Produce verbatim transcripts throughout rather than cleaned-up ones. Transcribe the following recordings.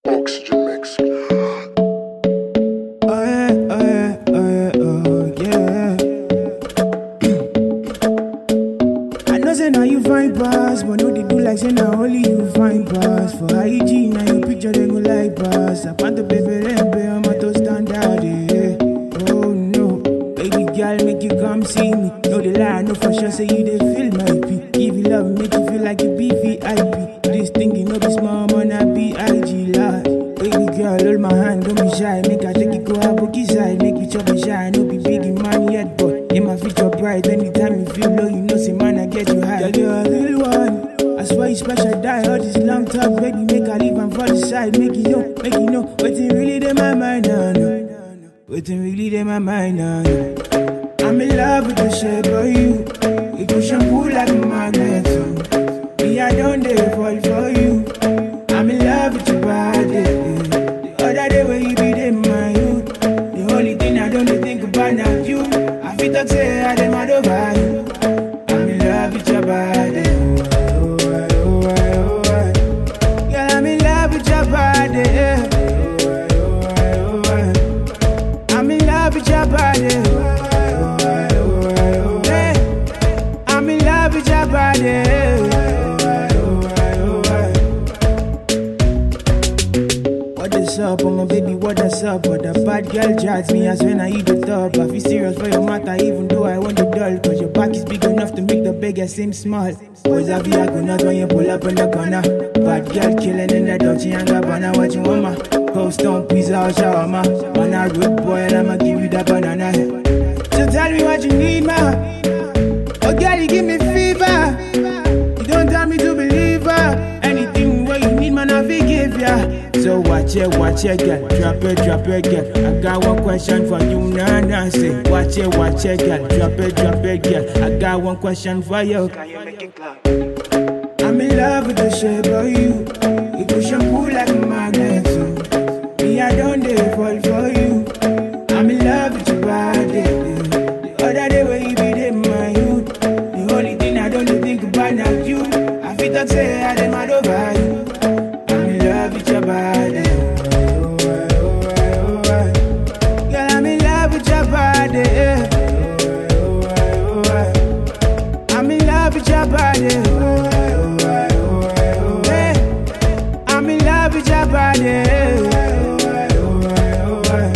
Oxygen mix. Oh yeah, oh yeah, oh yeah, oh yeah. I know say now you find pass, but no they do like say now only you find pass. For I G now you picture they go like pass. I want the baby rempe on my to stand out yeah. Oh no, baby girl make you come see me. No the lie, I know for sure say you they feel my pee. Give you love, make you feel like you be V I P. This thing you know be small man I be I G large. Baby girl, hold my hand, don't be shy. Make I take it go a bookie side. Make you chop a shy. No be big in man yet, but in my future bright. Anytime you feel low, you know say man I get you high. Girl, you're a real one. I swear you special die. All this long talk, baby, make I leave and fall aside. Make you know, make you know. Waiting really in my mind now, no. Waiting really in my mind now, no. I'm in love with the shape of you. You go shampoo like a magnet, so me I don't dare fall for you. I'm in love with your body. The other day when you be in my youth, the only thing I don't think about now you. I feel like say I dem mad over you. I'm in love with your body. Oh, oh, oh, oh, oh. Girl, I'm in love with your body. Oh, oh, oh, oh. I'm in love with your body. Oh, oh, oh, oh. Hey, I'm in love with your body. What's up, oh my baby, what is up? But the bad girl judge me as when I eat the top. I feel serious for your matter, even though I want the doll. Cause your back is big enough to make the beggar seem small. Boys have you not when you pull up in the corner. Bad girl killing in the Dolce and Gabbana. What you want, ma? Coast on pizza or shawarma. Man, I rude boy and I'ma give you that banana. So tell me what you need, ma. Oh girl, you give me fever. You don't tell me to believe her. Anything what you need, man, I forgive ya. So watch it, watch it, girl. Drop it, drop it, girl. I got one question for you, nah, nah, say. Watch it, watch it, girl. Drop it, drop it, girl. I got one question for you. Can you make it clap? I'm in love with the shape of you. You go shampoo like a magnet, so me, I don't dare fall for you. I'm in love with your body. The other day when you be in my youth, the only thing I don't think about now you. I feel like say I dem mad over you. With your body, oh, oh, oh, oh. Girl, I'm in love with your body, oh, oh, oh. I'm in love with your body, oh, oh, oh, oh. Hey, I'm in love with your body, oh, oh, oh, oh.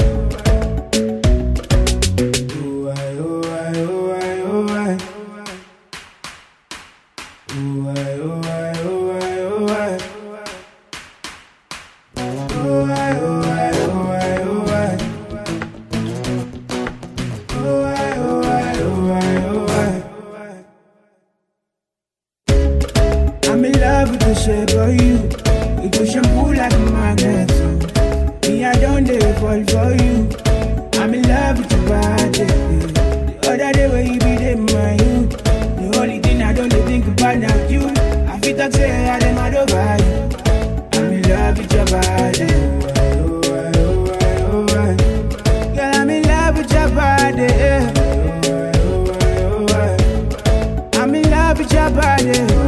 I'm in love with the shape of you. You go shampoo like a magnet, so me I don't dare fall for you. I'm in love with your body. The other day when you be in my youth, the only thing I don't think about now you. I feel like say I dem mad over you. I'm in love with your body. Oh, oh, oh, oh. Girl, I'm in love with your body. Oh, oh, oh, oh. I'm in love with your body.